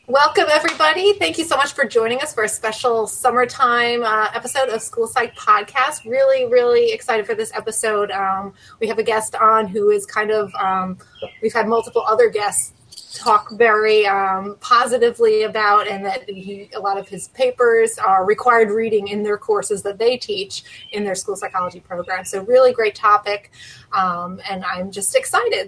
Welcome, everybody. Thank you so much for joining us for a special summertime episode of School Psych Podcast. Really, really excited for this episode. We have a guest on who is we've had multiple other guests talk very positively about, and that a lot of his papers are required reading in their courses that they teach in their school psychology program. So really great topic, and I'm just excited.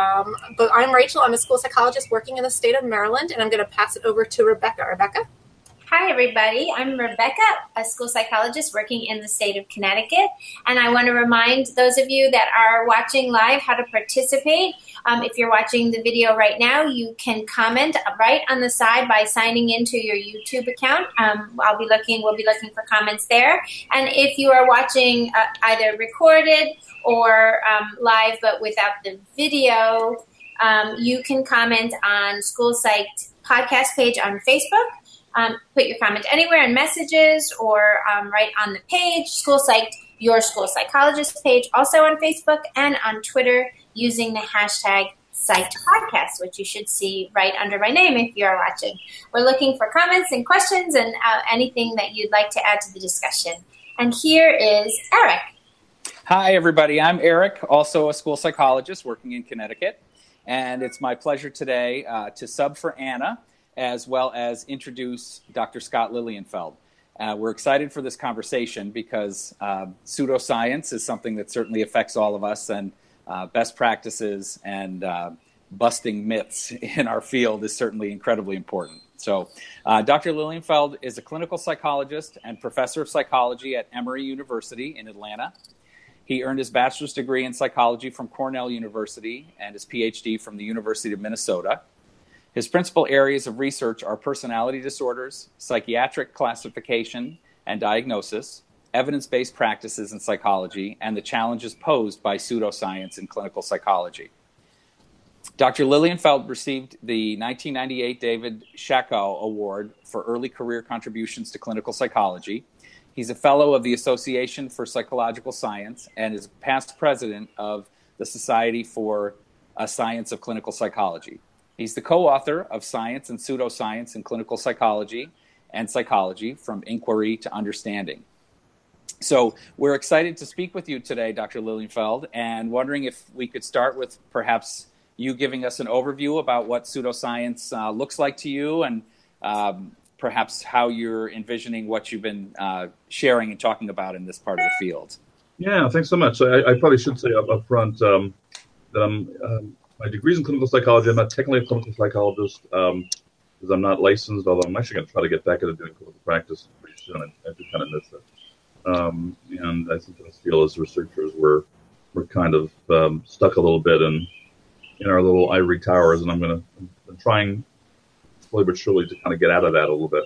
But I'm Rachel. I'm a school psychologist working in the state of Maryland, and I'm going to pass it over to Rebecca. Rebecca? Hi, everybody. I'm Rebecca, a school psychologist working in the state of Connecticut. And I want to remind those of you that are watching live how to participate. If you're watching the video right now, you can comment right on the side by signing into your YouTube account. We'll be looking for comments there. And if you are watching either recorded or live but without the video, you can comment on School Psych podcast page on Facebook. Put your comment anywhere in messages or right on the page, School Psych, your school psychologist page, also on Facebook and on Twitter using the hashtag #PsychedPodcast, which you should see right under my name if you're watching. We're looking for comments and questions and anything that you'd like to add to the discussion. And here is Eric. Hi, everybody. I'm Eric, also a school psychologist working in Connecticut. And it's my pleasure today to sub for Anna, as well as introduce Dr. Scott Lilienfeld. We're excited for this conversation because pseudoscience is something that certainly affects all of us, and best practices and busting myths in our field is certainly incredibly important. So Dr. Lilienfeld is a clinical psychologist and professor of psychology at Emory University in Atlanta. He earned his bachelor's degree in psychology from Cornell University and his PhD from the University of Minnesota. His principal areas of research are personality disorders, psychiatric classification and diagnosis, evidence-based practices in psychology, and the challenges posed by pseudoscience in clinical psychology. Dr. Lilienfeld received the 1998 David Schackow Award for early career contributions to clinical psychology. He's a fellow of the Association for Psychological Science and is past president of the Society for a Science of Clinical Psychology. He's the co-author of Science and Pseudoscience in Clinical Psychology and Psychology, From Inquiry to Understanding. So we're excited to speak with you today, Dr. Lilienfeld, and wondering if we could start with perhaps you giving us an overview about what pseudoscience looks like to you, and perhaps how you're envisioning what you've been sharing and talking about in this part of the field. Yeah, thanks so much. So I probably should say up front that my degree's in clinical psychology. I'm not technically a clinical psychologist because I'm not licensed, although I'm actually going to try to get back into doing clinical practice pretty soon. I do kind of miss it. And I sometimes feel as researchers we're kind of stuck a little bit in our little ivory towers, and I'm trying slowly but surely to kind of get out of that a little bit.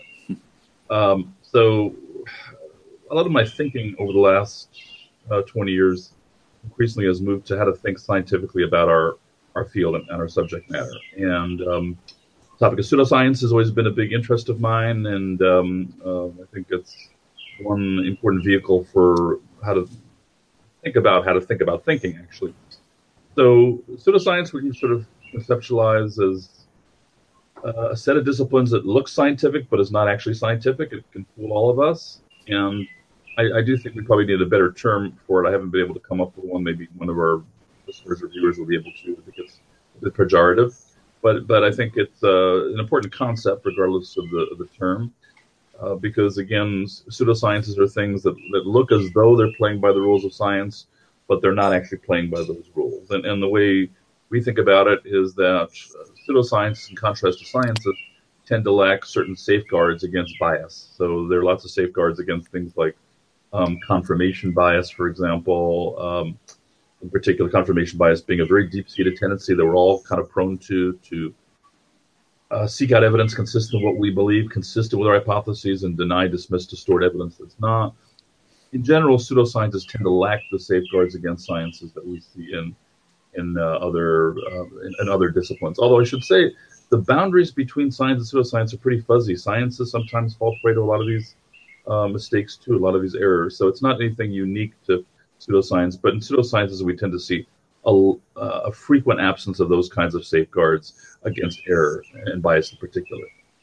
So a lot of my thinking over the last 20 years increasingly has moved to how to think scientifically about our field and our subject matter. And the topic of pseudoscience has always been a big interest of mine, and I think it's one important vehicle for how to think about thinking, actually. So pseudoscience we can sort of conceptualize as a set of disciplines that looks scientific but is not actually scientific. It can fool all of us, and I do think we probably need a better term for it. I haven't been able to come up with one. Maybe one of our listeners or viewers will be able to. I think it's a bit pejorative, but I think it's an important concept regardless of the term, because again, pseudosciences are things that look as though they're playing by the rules of science, but they're not actually playing by those rules. And the way we think about it is that pseudoscience, in contrast to sciences, tend to lack certain safeguards against bias. So there are lots of safeguards against things like confirmation bias, for example, in particular confirmation bias being a very deep-seated tendency that we're all kind of prone to seek out evidence consistent with what we believe, consistent with our hypotheses, and deny, dismiss, distort evidence that's not. In general, pseudoscientists tend to lack the safeguards against sciences that we see in other disciplines. Although I should say the boundaries between science and pseudoscience are pretty fuzzy. Sciences sometimes fall prey to a lot of these mistakes too, a lot of these errors. So it's not anything unique to pseudoscience, but in pseudosciences we tend to see a frequent absence of those kinds of safeguards against error and bias in particular.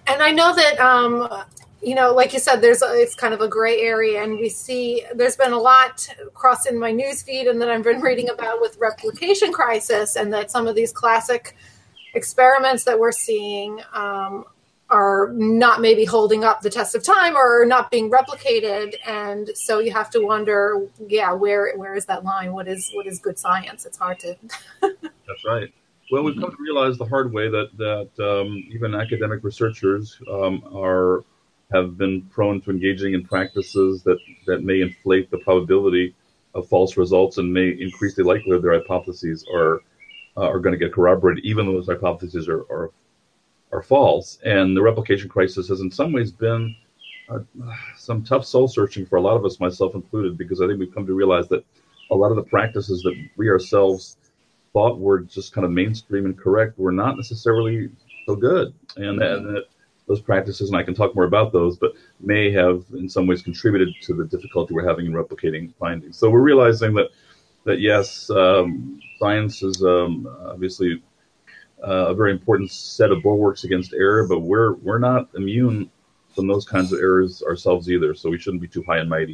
And I know that, like you said, it's kind of a gray area, and we see there's been a lot crossing my news feed and that I've been reading about with replication crisis, and that some of these classic experiments that we're seeing are not maybe holding up the test of time or not being replicated. And so you have to wonder, where is that line? What is good science? It's hard to. That's right. Well, we've come to realize the hard way that even academic researchers have been prone to engaging in practices that may inflate the probability of false results and may increase the likelihood their hypotheses are going to get corroborated, even though those hypotheses are false. And the replication crisis has in some ways been some tough soul searching for a lot of us, myself included, because I think we've come to realize that a lot of the practices that we ourselves thought were just kind of mainstream and correct were not necessarily so good. And that those practices, and I can talk more about those, but may have in some ways contributed to the difficulty we're having in replicating findings. So we're realizing that yes, science is obviously a very important set of bulwarks against error, but we're not immune from those kinds of errors ourselves either, so we shouldn't be too high and mighty.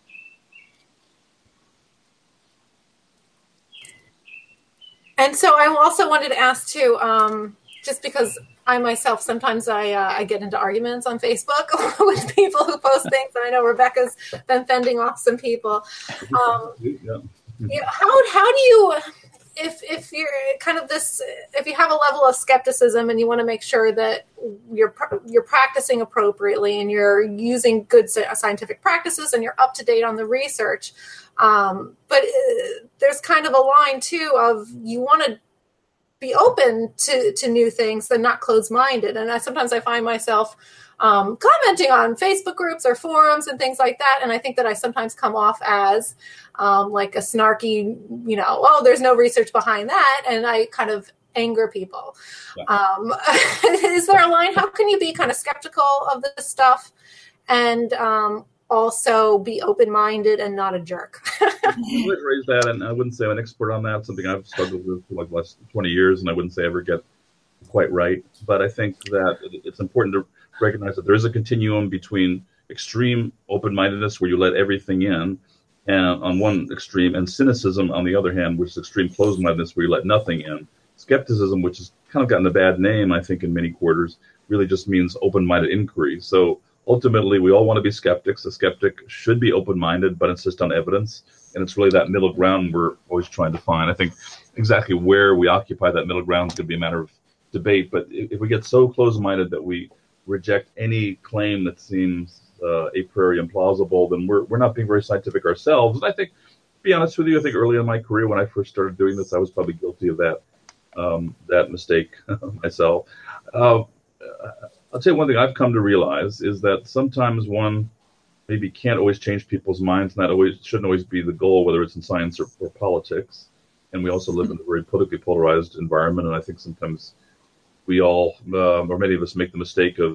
And so I also wanted to ask too, just because I myself, sometimes I get into arguments on Facebook with people who post things, and I know Rebecca's been fending off some people. How do you, if you're kind of if you have a level of skepticism and you want to make sure that you're practicing appropriately and you're using good scientific practices and you're up to date on the research, but there's kind of a line too of you want to be open to new things and not closed-minded. And sometimes I find myself commenting on Facebook groups or forums and things like that. And I think that I sometimes come off as like a snarky, there's no research behind that. And I kind of anger people. Yeah. Is there a line? How can you be kind of skeptical of this stuff and also be open-minded and not a jerk? I would raise that, and I wouldn't say I'm an expert on that. It's something I've struggled with for like the last 20 years, and I wouldn't say I ever get quite right. But I think that it's important to recognize that there is a continuum between extreme open-mindedness, where you let everything in, and on one extreme, and cynicism on the other hand, which is extreme closed-mindedness, where you let nothing in. Skepticism, which has kind of gotten a bad name, I think, in many quarters, really just means open-minded inquiry. So ultimately, we all want to be skeptics. A skeptic should be open-minded, but insist on evidence. And it's really that middle ground we're always trying to find. I think exactly where we occupy that middle ground is going to be a matter of debate. But if we get so close-minded that we reject any claim that seems a priori implausible, then we're not being very scientific ourselves. And I think, to be honest with you, I think early in my career when I first started doing this, I was probably guilty of that mistake myself. I'll tell you one thing I've come to realize is that sometimes one maybe can't always change people's minds, and that shouldn't always be the goal, whether it's in science or politics. And we also live in a very politically polarized environment, and I think sometimes we all, or many of us, make the mistake of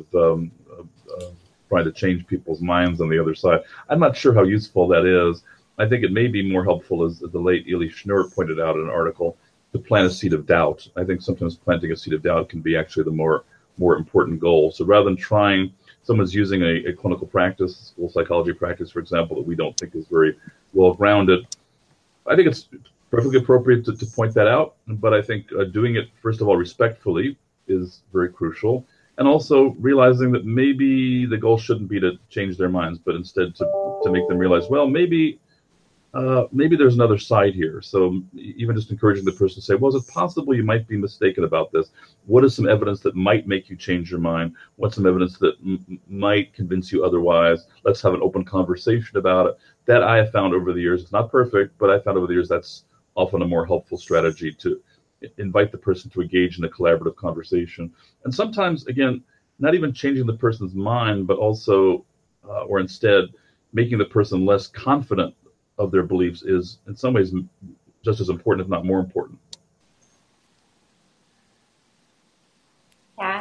trying to change people's minds on the other side. I'm not sure how useful that is. I think it may be more helpful, as the late Eli Schnur pointed out in an article, to plant a seed of doubt. I think sometimes planting a seed of doubt can be actually the more important goal. So rather than trying, someone's using a clinical practice, school psychology practice, for example, that we don't think is very well-grounded, I think it's perfectly appropriate to point that out. But I think doing it, first of all, respectfully is very crucial. And also realizing that maybe the goal shouldn't be to change their minds, but instead to make them realize, well, maybe there's another side here. So even just encouraging the person to say, well, is it possible you might be mistaken about this? What is some evidence that might make you change your mind? What's some evidence that might convince you otherwise? Let's have an open conversation about it. That I have found over the years, it's not perfect, but I found over the years that's often a more helpful strategy to invite the person to engage in a collaborative conversation. And sometimes, again, not even changing the person's mind, but also, or instead, making the person less confident of their beliefs is in some ways just as important, if not more important. Yeah,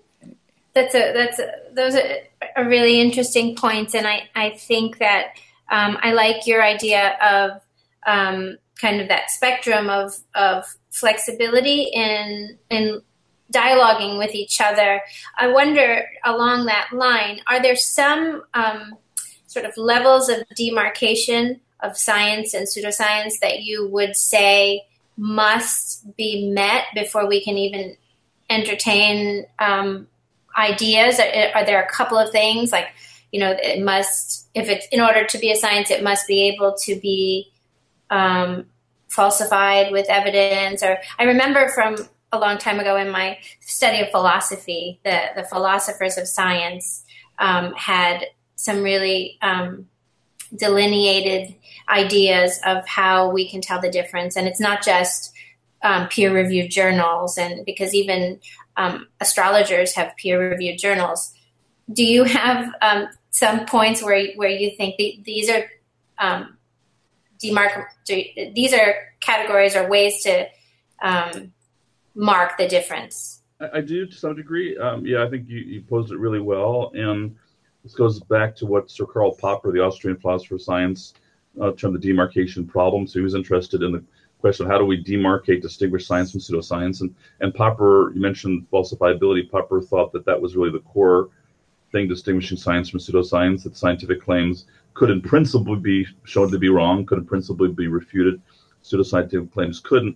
those are really interesting points, and I think that I like your idea of kind of that spectrum of flexibility in dialoguing with each other. I wonder, along that line, are there some sort of levels of demarcation of science and pseudoscience that you would say must be met before we can even entertain ideas? Are there a couple of things like, it must, if it's in order to be a science, it must be able to be falsified with evidence? Or I remember from a long time ago in my study of philosophy, the philosophers of science had some really delineated ideas of how we can tell the difference. And it's not just peer-reviewed journals, and because even astrologers have peer-reviewed journals. Do you have some points where you think these are these are categories or ways to mark the difference? I do to some degree. I think you posed it really well. And this goes back to what Sir Karl Popper, the Austrian philosopher of science, termed the demarcation problem. So he was interested in the question of how do we demarcate, distinguish science from pseudoscience. And Popper, you mentioned falsifiability. Popper thought that was really the core thing distinguishing science from pseudoscience, that scientific claims could in principle be shown to be wrong, could in principle be refuted. Pseudoscientific claims couldn't.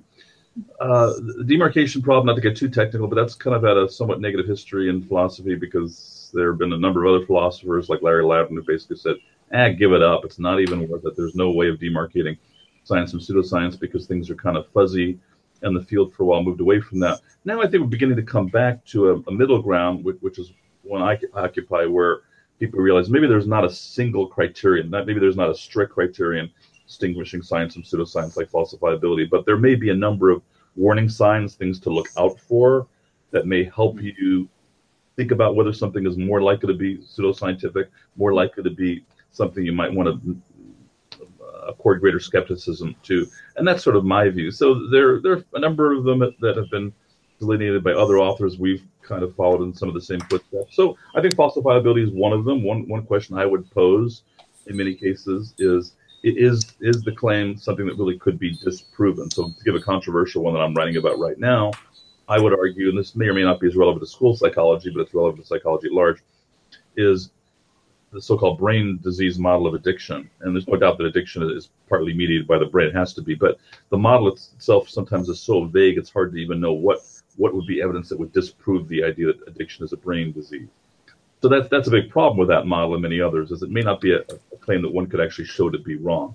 The demarcation problem, not to get too technical, but that's kind of had a somewhat negative history in philosophy because there have been a number of other philosophers like Larry Lavin who basically said, give it up. It's not even worth it. There's no way of demarcating science from pseudoscience because things are kind of fuzzy, and the field for a while moved away from that. Now I think we're beginning to come back to a middle ground, which is one I occupy, where people realize maybe there's not a single criterion, maybe there's not a strict criterion distinguishing science from pseudoscience like falsifiability, but there may be a number of warning signs, things to look out for that may help you think about whether something is more likely to be pseudoscientific, more likely to be something you might want to accord greater skepticism to. And that's sort of my view. So there are a number of them that have been delineated by other authors. We've kind of followed in some of the same footsteps. So I think falsifiability is one of them. One question I would pose in many cases is the claim something that really could be disproven? So to give a controversial one that I'm writing about right now, I would argue, and this may or may not be as relevant to school psychology, but it's relevant to psychology at large, is the so-called brain disease model of addiction. And there's no doubt that addiction is partly mediated by the brain. It has to be. But the model itself sometimes is so vague, it's hard to even know what would be evidence that would disprove the idea that addiction is a brain disease. So that's a big problem with that model and many others, is it may not be a claim that one could actually show to be wrong.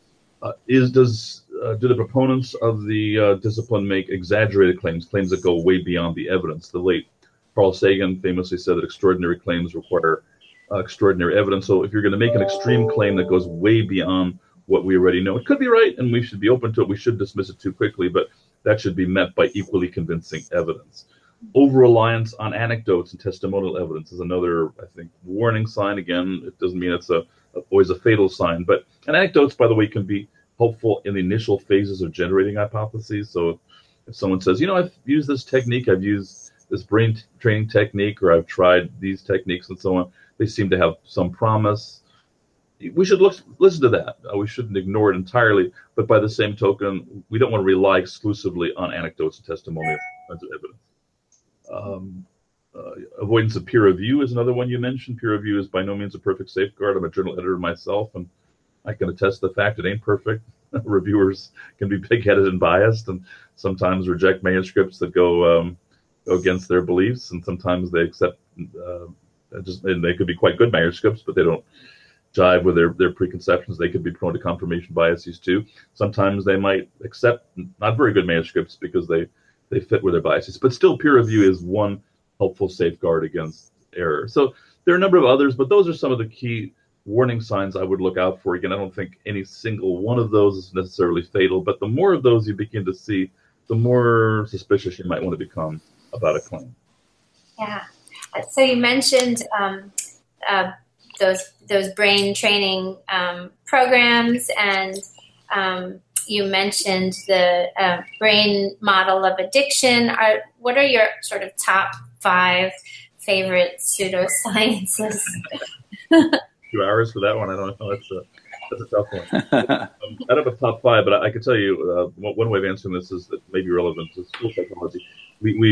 Do the proponents of the discipline make exaggerated claims that go way beyond the evidence? The late Carl Sagan famously said that extraordinary claims require extraordinary evidence. So if you're going to make an extreme claim that goes way beyond what we already know, it could be right, and we should be open to it. We should dismiss it too quickly, but that should be met by equally convincing evidence. Over-reliance on anecdotes and testimonial evidence is another, I think, warning sign. Again, it doesn't mean it's always a fatal sign, but anecdotes, by the way, can be helpful in the initial phases of generating hypotheses. So if someone says, I've used this technique, I've used this brain training technique, or I've tried these techniques and so on, they seem to have some promise. We should listen to that. We shouldn't ignore it entirely, but by the same token, we don't want to rely exclusively on anecdotes and testimonial kinds of evidence. Avoidance of peer review is another one you mentioned. Peer review is by no means a perfect safeguard. I'm a journal editor myself, and I can attest to the fact it ain't perfect. Reviewers can be pig-headed and biased, and sometimes reject manuscripts that go against their beliefs, and sometimes they accept and they could be quite good manuscripts, but they don't jive with their preconceptions. They could be prone to confirmation biases too. Sometimes they might accept not very good manuscripts because they fit with their biases. But still, peer review is one helpful safeguard against error. So there are a number of others, but those are some of the key warning signs I would look out for. Again, I don't think any single one of those is necessarily fatal, but the more of those you begin to see, the more suspicious you might want to become about a claim. Yeah. So you mentioned those brain training programs, and you mentioned the brain model of addiction. What are your sort of top 5 favorite pseudosciences? 2 hours for that one. I don't know. That's a tough one. I don't have a top 5, but I can tell you one way of answering this is that may be relevant to school psychology. We've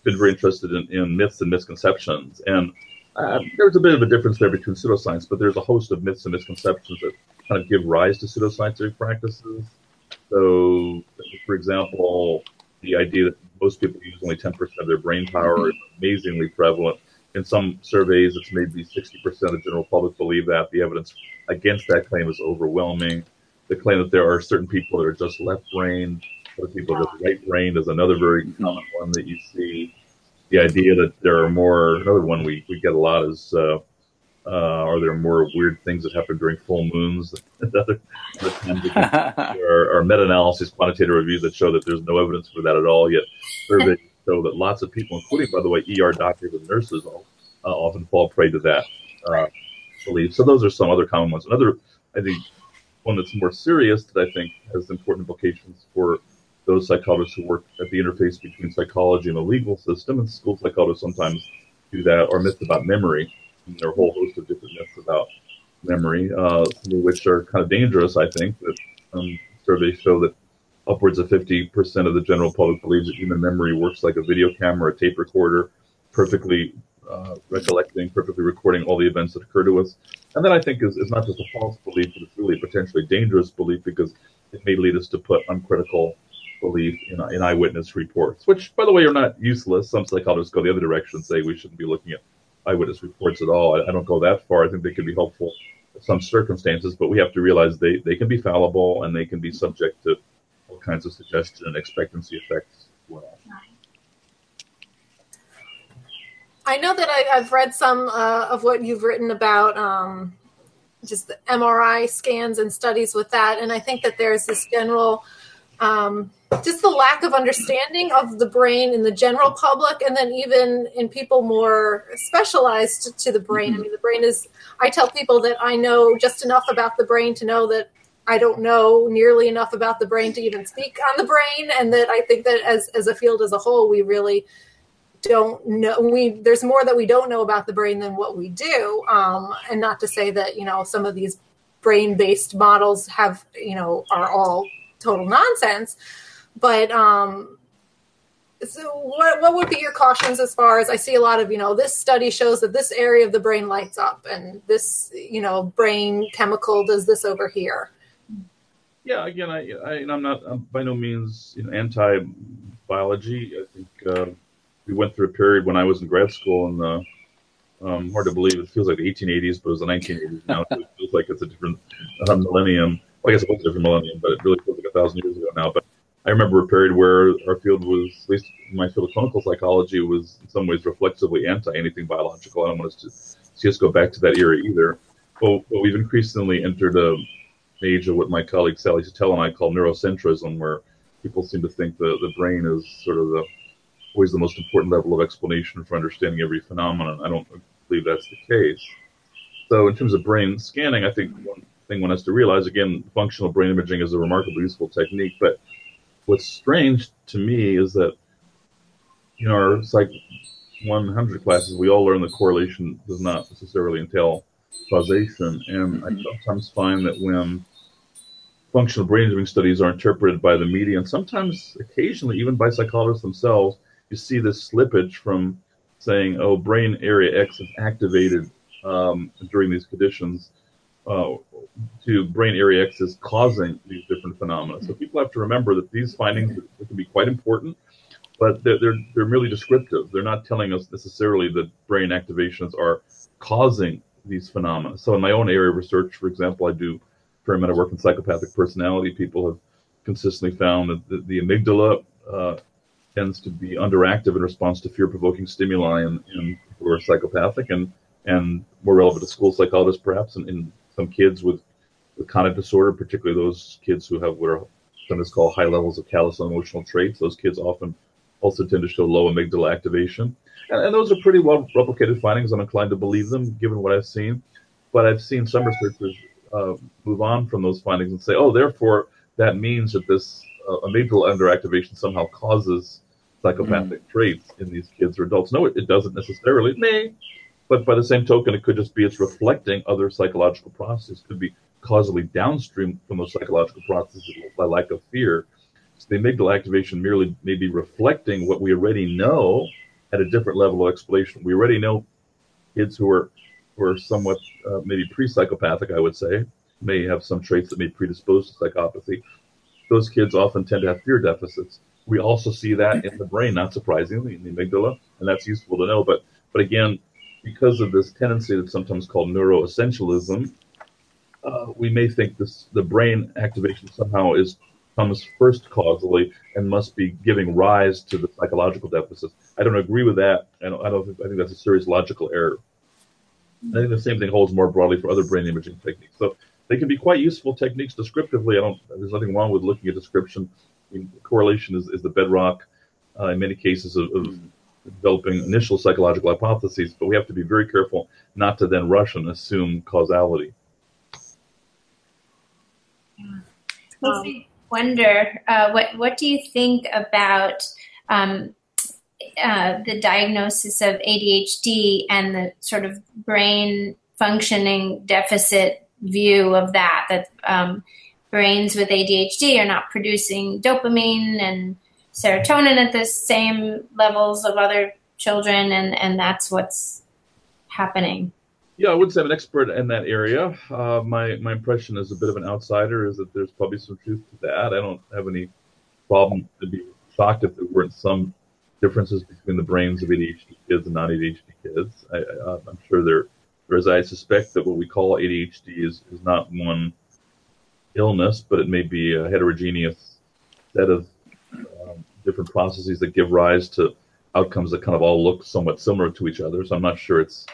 been very interested in myths and misconceptions. And there's a bit of a difference there between pseudoscience, but there's a host of myths and misconceptions that kind of give rise to pseudoscientific practices. So, for example, the idea that most people use only 10% of their brain power is amazingly prevalent. In some surveys, it's maybe 60% of the general public believe that. The evidence against that claim is overwhelming. The claim that there are certain people that are just left-brained, other people are just right-brained is another very common one that you see. The idea that there are more, another one we get a lot is, are there more weird things that happen during full moons? Other times there are meta-analysis, quantitative reviews that show that there's no evidence for that at all, yet surveys show that lots of people, including, by the way, ER doctors and nurses, often fall prey to that belief. So those are some other common ones. Another, I think, one that's more serious that I think has important implications for those psychologists who work at the interface between psychology and the legal system, and school psychologists sometimes do that, are myths about memory. And there are a whole host of different myths about memory, some of which are kind of dangerous, I think. That surveys show that upwards of 50% of the general public believes that human memory works like a video camera, a tape recorder, perfectly recollecting, perfectly recording all the events that occur to us. And that, I think, is not just a false belief, but it's really a potentially dangerous belief because it may lead us to put uncritical belief in eyewitness reports, which, by the way, are not useless. Some psychologists go the other direction and say we shouldn't be looking at eyewitness reports at all. I don't go that far. I think they can be helpful in some circumstances, but we have to realize they can be fallible and they can be subject to all kinds of suggestion and expectancy effects as well. I know that I've read some of what you've written about just the MRI scans and studies with that, and I think that there's this general just the lack of understanding of the brain in the general public, and then even in people more specialized to the brain. I mean, the brain is, I tell people that I know just enough about the brain to know that I don't know nearly enough about the brain to even speak on the brain, and that I think that as a field as a whole, we really don't know. There's more that we don't know about the brain than what we do, and not to say that, some of these brain-based models have, are all total nonsense. But so what would be your cautions as far as, I see a lot of, this study shows that this area of the brain lights up and this, brain chemical does this over here. Yeah, again, I'm by no means anti-biology. I think we went through a period when I was in grad school, and hard to believe, it feels like the 1880s, but it was the 1980s now. So it feels like it's a different millennium. Well, I guess it was a different millennium, but it really feels like 1,000 years ago now. But I remember a period where our field was, at least my field of clinical psychology, was in some ways reflexively anti anything biological. I don't want us to see us go back to that era either. But we've increasingly entered an age of what my colleague Sally Satel and I call neurocentrism, where people seem to think the brain is sort of always the most important level of explanation for understanding every phenomenon. I don't believe that's the case. So in terms of brain scanning, I think one thing one has to realize, again, functional brain imaging is a remarkably useful technique, but what's strange to me is that in our Psych 100 classes, we all learn that correlation does not necessarily entail causation, and I sometimes find that when functional brain imaging studies are interpreted by the media, and sometimes occasionally even by psychologists themselves, you see this slippage from saying, oh, brain area X is activated during these conditions, to brain area X is causing these different phenomena. So people have to remember that these findings can be quite important, but they're merely descriptive. They're not telling us necessarily that brain activations are causing these phenomena. So in my own area of research, for example, I do a fair amount of work in psychopathic personality. People have consistently found that the amygdala tends to be underactive in response to fear-provoking stimuli in people who are psychopathic, and more relevant to school psychologists perhaps, in some kids with conduct disorder, particularly those kids who have what are sometimes called high levels of callous emotional traits. Those kids often also tend to show low amygdala activation. And those are pretty well replicated findings. I'm inclined to believe them, given what I've seen. But I've seen some researchers move on from those findings and say, oh, therefore, that means that this amygdala underactivation somehow causes psychopathic traits in these kids or adults. No, it doesn't necessarily. It may. But by the same token, it could just be it's reflecting other psychological processes. It could be causally downstream from those psychological processes, like lack of fear. So the amygdala activation merely may be reflecting what we already know at a different level of explanation. We already know kids who are somewhat maybe pre-psychopathic, I would say, may have some traits that may predispose to psychopathy. Those kids often tend to have fear deficits. We also see that in the brain, not surprisingly, in the amygdala, and that's useful to know. But again, because of this tendency that's sometimes called neuroessentialism, we may think the brain activation somehow comes first causally and must be giving rise to the psychological deficits. I don't agree with that. I think that's a serious logical error. I think the same thing holds more broadly for other brain imaging techniques. So they can be quite useful techniques descriptively. There's nothing wrong with looking at description. I mean, correlation is the bedrock in many cases of developing initial psychological hypotheses, but we have to be very careful not to then rush and assume causality. Makes me wonder, what do you think about the diagnosis of ADHD and the sort of brain functioning deficit view of that brains with ADHD are not producing dopamine and serotonin at the same levels of other children, and that's what's happening? Yeah, I wouldn't say I'm an expert in that area. My impression as a bit of an outsider is that there's probably some truth to that. I don't have any problem to be shocked if there weren't some differences between the brains of ADHD kids and non-ADHD kids. I'm sure there is. I suspect that what we call ADHD is not one illness, but it may be a heterogeneous set of different processes that give rise to outcomes that kind of all look somewhat similar to each other. So I'm not sure it's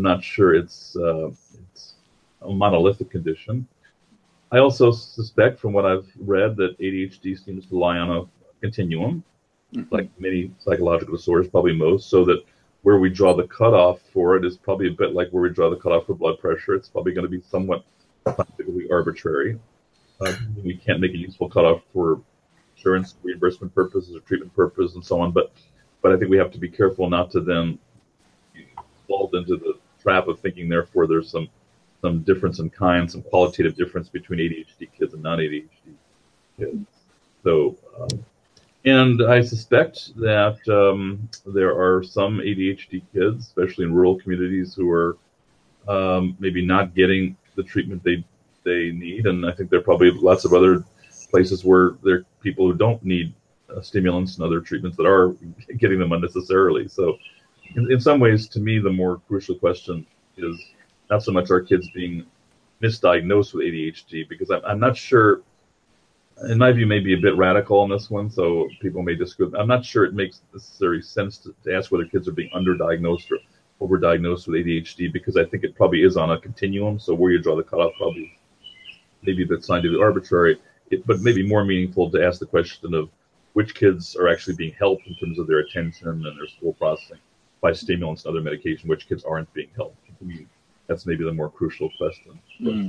a monolithic condition. I also suspect, from what I've read, that ADHD seems to lie on a continuum, like many psychological disorders, probably most, so that where we draw the cutoff for it is probably a bit like where we draw the cutoff for blood pressure. It's probably going to be somewhat scientifically arbitrary. We can't make a useful cutoff for insurance reimbursement purposes or treatment purposes and so on, but I think we have to be careful not to then fall into the trap of thinking, therefore, there's some difference in kind, some qualitative difference between ADHD kids and non-ADHD kids. So, and I suspect that there are some ADHD kids, especially in rural communities, who are maybe not getting the treatment they need, and I think there are probably lots of other places where there are people who don't need stimulants and other treatments that are getting them unnecessarily. So in some ways, to me, the more crucial question is not so much our kids being misdiagnosed with ADHD, because I'm not sure, in my view, may be a bit radical on this one, so people may disagree. I'm not sure it makes necessary sense to ask whether kids are being underdiagnosed or overdiagnosed with ADHD, because I think it probably is on a continuum, so where you draw the cutoff probably maybe a bit scientifically arbitrary, but maybe more meaningful to ask the question of which kids are actually being helped in terms of their attention and their school processing by stimulants and other medication, which kids aren't being helped. To me, that's maybe the more crucial question.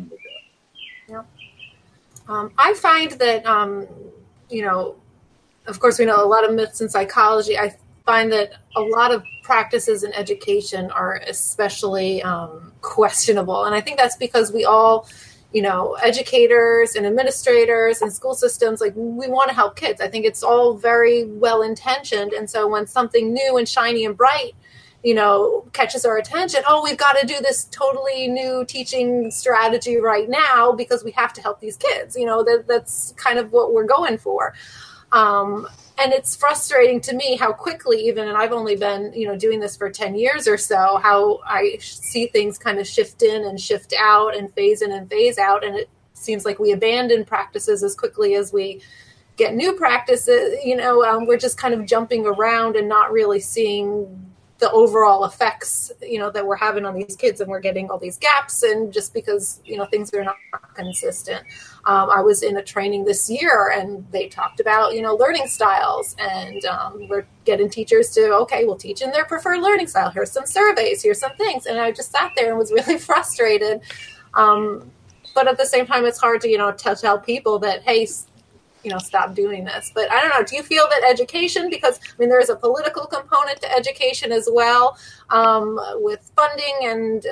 Yeah. I find that, of course, we know a lot of myths in psychology. I find that a lot of practices in education are especially questionable. And I think that's because we all, educators and administrators and school systems, like, we want to help kids. I think it's all very well intentioned. And so when something new and shiny and bright, catches our attention, we've got to do this totally new teaching strategy right now because we have to help these kids. That's kind of what we're going for. And it's frustrating to me how quickly, even, and I've only been, doing this for 10 years or so, how I see things kind of shift in and shift out and phase in and phase out. And it seems like we abandon practices as quickly as we get new practices. We're just kind of jumping around and not really seeing the overall effects, that we're having on these kids, and we're getting all these gaps, and just because, things are not consistent. I was in a training this year and they talked about, learning styles, and we're getting teachers to, we'll teach in their preferred learning style. Here's some surveys, here's some things. And I just sat there and was really frustrated. But at the same time, it's hard to, tell people that, hey, stop doing this. But I don't know, do you feel that education, because there is a political component to education as well, with funding and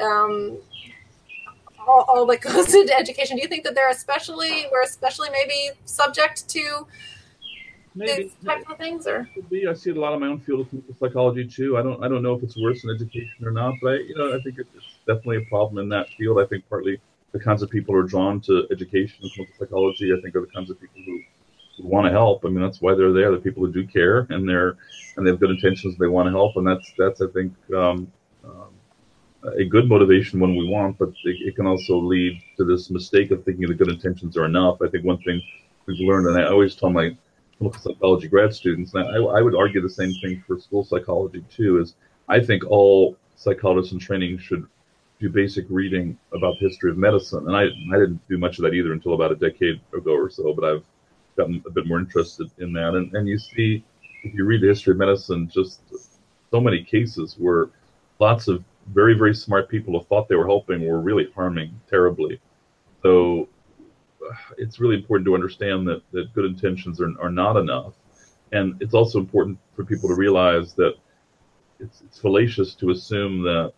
all that goes into education. Do you think that we're especially maybe subject to these types of things, or? Could be. I see it a lot in my own field of clinical psychology too. I don't know if it's worse in education or not, but I think it's definitely a problem in that field. I think partly the kinds of people who are drawn to education and clinical psychology, I think, are the kinds of people who want to help. I mean, that's why they're there. The people who do care and they have good intentions. They want to help, and that's I think a good motivation when we want. But it can also lead to this mistake of thinking the good intentions are enough. I think one thing we've learned, and I always tell my clinical psychology grad students, and I would argue the same thing for school psychology too, is I think all psychologists in training should do basic reading about the history of medicine. And I didn't do much of that either until about a decade ago or so, but I've gotten a bit more interested in that. And you see, if you read the history of medicine, just so many cases where lots of very, very smart people who thought they were helping were really harming terribly. So it's really important to understand that good intentions are not enough. And it's also important for people to realize that it's fallacious to assume that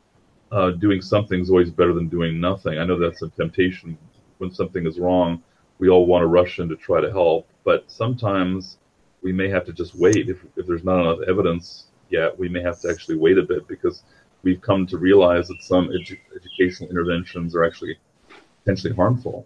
doing something is always better than doing nothing. I know that's a temptation. When something is wrong, we all want to rush in to try to help. But sometimes we may have to just wait. If there's not enough evidence yet, we may have to actually wait a bit, because we've come to realize that some educational interventions are actually potentially harmful.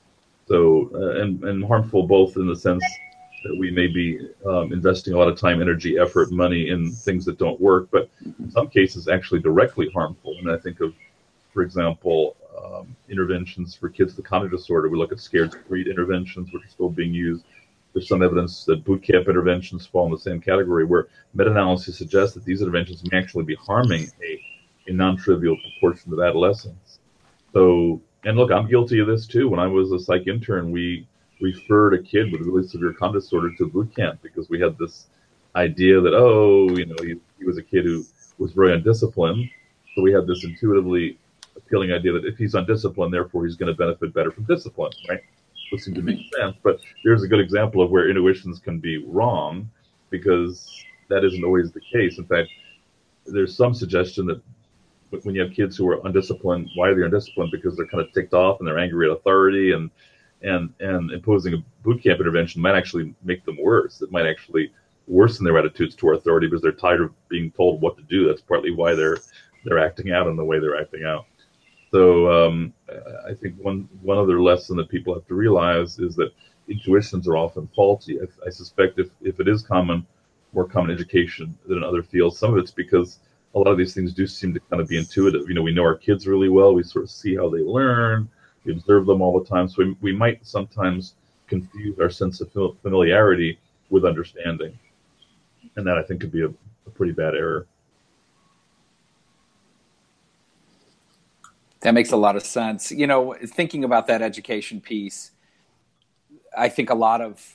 So, and harmful both in the sense that we may be investing a lot of time, energy, effort, money in things that don't work, but in some cases actually directly harmful. And I think of, for example, interventions for kids with cognitive disorder. We look at scared street interventions, which are still being used. There's some evidence that boot camp interventions fall in the same category, where meta-analysis suggests that these interventions may actually be harming a non-trivial proportion of adolescents. So, and look, I'm guilty of this too. When I was a psych intern, we referred a kid with really severe cognitive disorder to boot camp because we had this idea that, he was a kid who was very undisciplined. So we had this intuitively appealing idea that if he's undisciplined, therefore he's going to benefit better from discipline, right? Which seemed to make sense. But there's a good example of where intuitions can be wrong, because that isn't always the case. In fact, there's some suggestion that when you have kids who are undisciplined, why are they undisciplined? Because they're kind of ticked off and they're angry at authority, and imposing a boot camp intervention might actually make them worse. It might actually worsen their attitudes toward authority because they're tired of being told what to do. That's partly why they're acting out in the way they're acting out. So I think one other lesson that people have to realize is that intuitions are often faulty. I suspect if it is more common education than in other fields, some of it's because a lot of these things do seem to kind of be intuitive. We know our kids really well. We sort of see how they learn. We observe them all the time. So we might sometimes confuse our sense of familiarity with understanding. And that, I think, could be a pretty bad error. That makes a lot of sense. Thinking about that education piece, I think a lot of,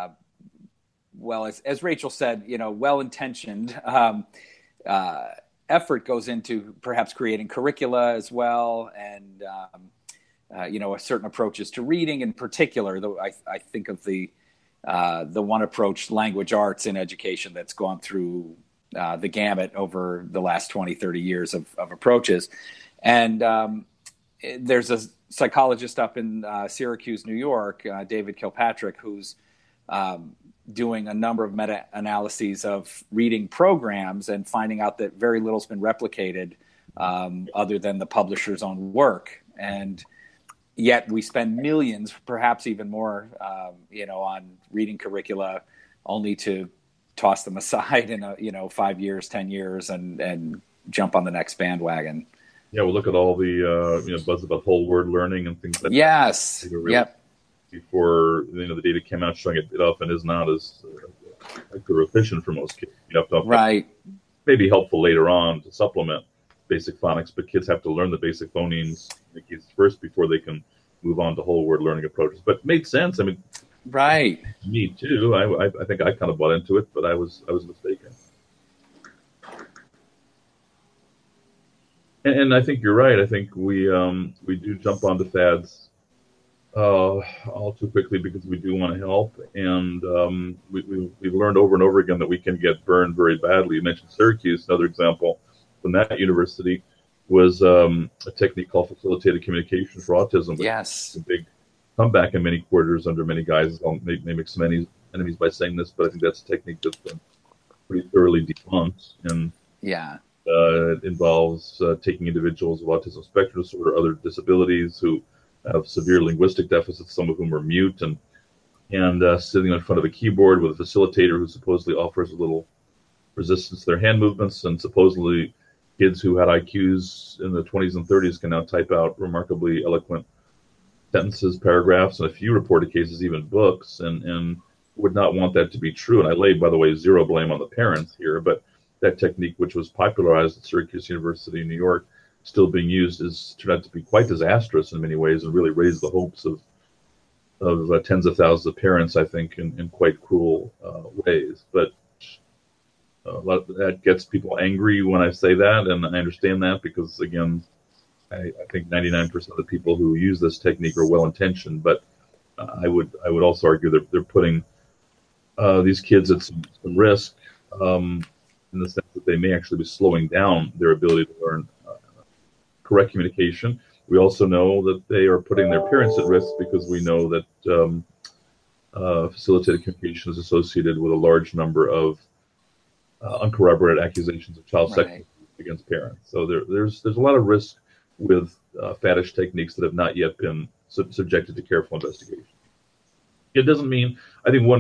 as Rachel said, well-intentioned effort goes into perhaps creating curricula as well, and certain approaches to reading in particular. Though I think of the one approach, language arts in education, that's gone through the gamut over the last 20, 30 years of approaches. And there's a psychologist up in Syracuse, New York, David Kilpatrick, who's doing a number of meta-analyses of reading programs and finding out that very little's been replicated other than the publisher's own work. And yet we spend millions, perhaps even more, on reading curricula, only to toss them aside in 5 years, 10 years, and jump on the next bandwagon. Yeah, we'll look at all the buzz about whole word learning and things like yes. that. Yes. Yep. Before the data came out showing it often is not as good or efficient for most kids. Right. Maybe helpful later on to supplement basic phonics, but kids have to learn the basic phonemes first before they can move on to whole word learning approaches. But it made sense. I mean, right. Me too. I think I kind of bought into it, but I was mistaken. And I think you're right. I think we do jump onto fads all too quickly because we do want to help, and we've learned over and over again that we can get burned very badly. You mentioned Syracuse. Another example from that university was a technique called facilitated communication for autism. Yes, a big comeback in many quarters under many guises. I'll make some enemies by saying this, but I think that's a technique that's been pretty thoroughly debunked. And it involves taking individuals with autism spectrum disorder, other disabilities who have severe linguistic deficits, some of whom are mute, and sitting in front of a keyboard with a facilitator who supposedly offers a little resistance to their hand movements, and supposedly kids who had IQs in the 20s and 30s can now type out remarkably eloquent sentences, paragraphs, and a few reported cases, even books, and would not want that to be true. And I lay, by the way, zero blame on the parents here, but that technique, which was popularized at Syracuse University in New York, still being used, is turned out to be quite disastrous in many ways and really raised the hopes of tens of thousands of parents, I think, in quite cruel ways. But a lot of that gets people angry when I say that, and I understand that because, again, I think 99% of the people who use this technique are well-intentioned, but I would also argue that they're putting these kids at some risk in the sense that they may actually be slowing down their ability to learn correct communication. We also know that they are putting their parents at risk because we know that facilitated communication is associated with a large number of uncorroborated accusations of child sexual abuse against parents. So there's a lot of risk with faddish techniques that have not yet been subjected to careful investigation. It doesn't mean, I think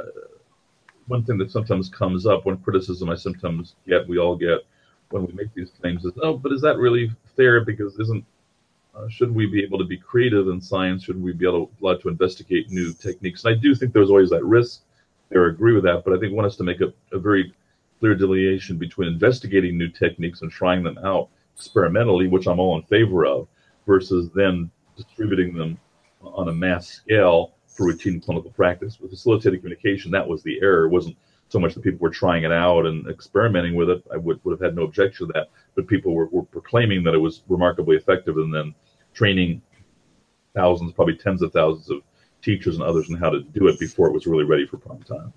one thing that sometimes comes up, one criticism I sometimes get, we all get when we make these claims is, oh, but is that really fair? Because shouldn't we be able to be creative in science? Shouldn't we be allowed to investigate new techniques? And I do think there's always that risk there. I agree with that, but I think one has to make a very clear delineation between investigating new techniques and trying them out experimentally, which I'm all in favor of, versus then distributing them on a mass scale for routine clinical practice. With facilitated communication, that was the error. It wasn't so much that people were trying it out and experimenting with it. I would have had no objection to that, but people were proclaiming that it was remarkably effective and then training thousands, probably tens of thousands of teachers and others on how to do it before it was really ready for prime time.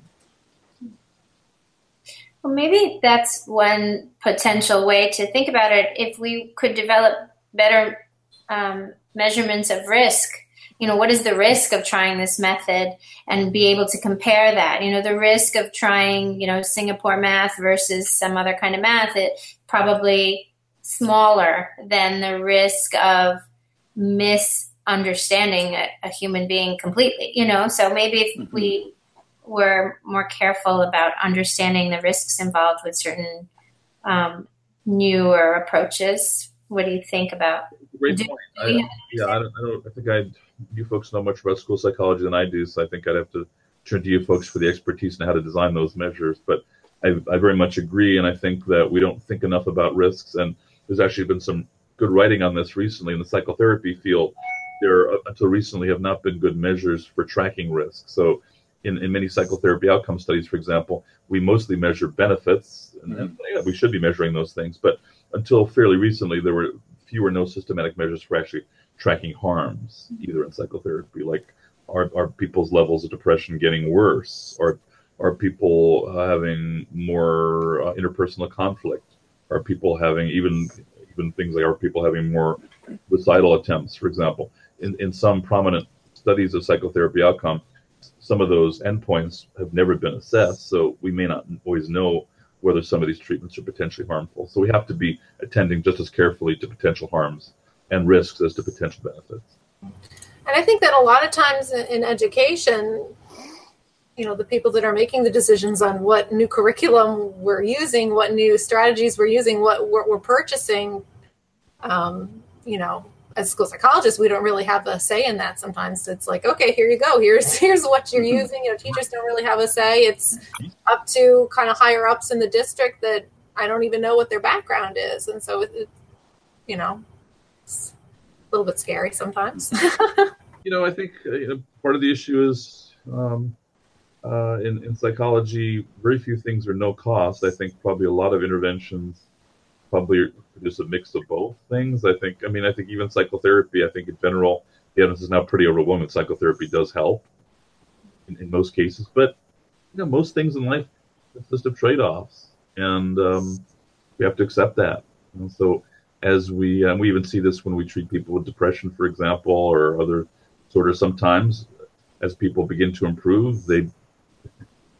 Well, maybe that's one potential way to think about it. If we could develop better measurements of risk, what is the risk of trying this method, and be able to compare that? The risk of trying, Singapore math versus some other kind of math, it's probably smaller than the risk of misunderstanding a human being completely, So maybe if we were more careful about understanding the risks involved with certain newer approaches. What do you think about? Great point. I think you folks know much about school psychology than I do, so I think I'd have to turn to you folks for the expertise in how to design those measures. But I very much agree, and I think that we don't think enough about risks. And there's actually been some good writing on this recently in the psychotherapy field. There, until recently, have not been good measures for tracking risk. So in many psychotherapy outcome studies, for example, we mostly measure benefits, and we should be measuring those things. But until fairly recently, there were few or no systematic measures for actually tracking harms, either in psychotherapy, like are people's levels of depression getting worse? Are people having more interpersonal conflict? Are people having even things like, are people having more suicidal attempts, for example? In some prominent studies of psychotherapy outcome, some of those endpoints have never been assessed, so we may not always know whether some of these treatments are potentially harmful. So we have to be attending just as carefully to potential harms and risks as to potential benefits. And I think that a lot of times in education, the people that are making the decisions on what new curriculum we're using, what new strategies we're using, what we're purchasing, as school psychologists, we don't really have a say in that. Sometimes it's like, okay, here you go. Here's what you're using. Teachers don't really have a say. It's up to kind of higher ups in the district that I don't even know what their background is. And so, it's a little bit scary sometimes. I think part of the issue is in psychology, very few things are no cost. I think probably a lot of interventions probably produce a mix of both things. I think even psychotherapy, I think in general, the evidence is now pretty overwhelming. Psychotherapy does help in most cases, but most things in life consist of trade-offs, and we have to accept that. So as we even see this when we treat people with depression, for example, or other disorders, sometimes as people begin to improve, they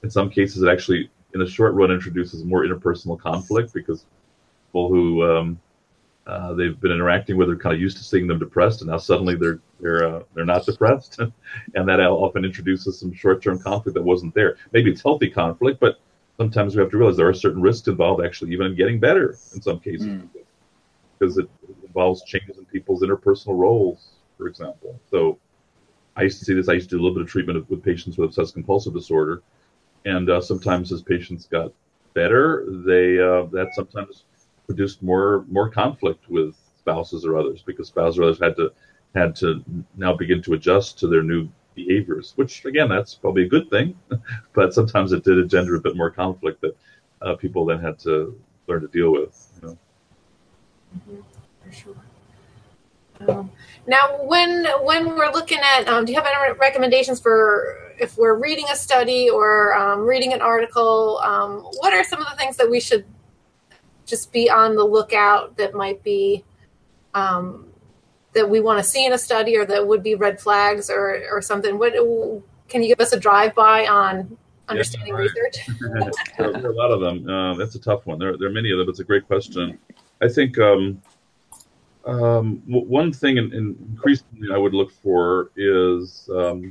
In some cases, it actually, in the short run, introduces more interpersonal conflict because people who they've been interacting with are kind of used to seeing them depressed, and now suddenly they're not depressed, and that often introduces some short-term conflict that wasn't there. Maybe it's healthy conflict, but sometimes we have to realize there are certain risks involved, actually, even in getting better in some cases, because it involves changes in people's interpersonal roles, for example. So I used to see this. I used to do a little bit of treatment with patients with obsessive-compulsive disorder, and sometimes as patients got better, that sometimes produced more conflict with spouses or others, because spouses or others had to now begin to adjust to their new behaviors, which again, that's probably a good thing, but sometimes it did engender a bit more conflict that people then had to learn to deal with. For sure. Now, when we're looking at, do you have any recommendations for if we're reading a study or reading an article? What are some of the things that we should just be on the lookout that might be that we want to see in a study, or that would be red flags or something? What can you give us a drive-by on understanding research? There are a lot of them. That's a tough one. There are many of them. It's a great question. I think one thing increasingly I would look for is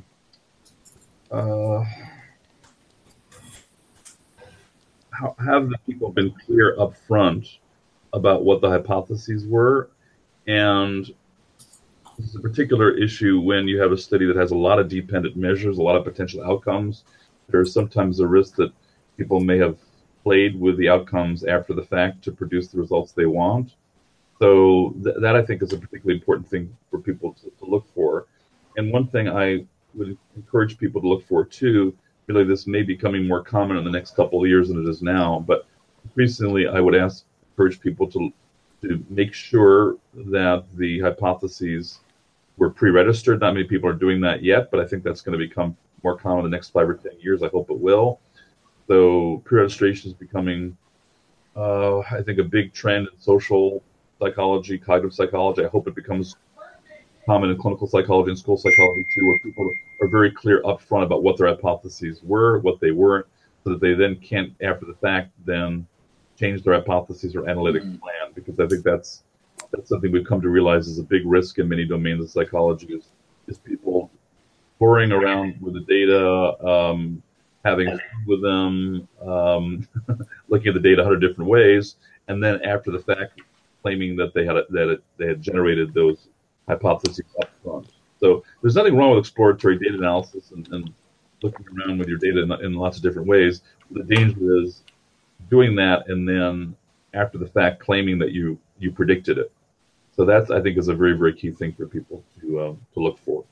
have the people been clear up front about what the hypotheses were? And this is a particular issue when you have a study that has a lot of dependent measures, a lot of potential outcomes. There's sometimes a risk that people may have played with the outcomes after the fact to produce the results they want. So that I think is a particularly important thing for people to look for. And one thing I would encourage people to look for too, really this may be becoming more common in the next couple of years than it is now, but increasingly I would encourage people to make sure that the hypotheses were pre-registered. Not many people are doing that yet, but I think that's going to become more common in the next 5 or 10 years. I hope it will. So pre-registration is becoming, I think, a big trend in social psychology, cognitive psychology. I hope it becomes common in clinical psychology and school psychology too, where people are very clear up front about what their hypotheses were, what they weren't, so that they then can't, after the fact, then change their hypotheses or analytic plan. Because I think that's something we've come to realize is a big risk in many domains of psychology is people pouring around with the data, having fun with them, looking at the data 100 different ways, and then after the fact claiming that they had generated those hypotheses up front. So there's nothing wrong with exploratory data analysis and looking around with your data in lots of different ways. The danger is doing that and then after the fact claiming that you predicted it. So that's, I think, is a very, very key thing for people to look for.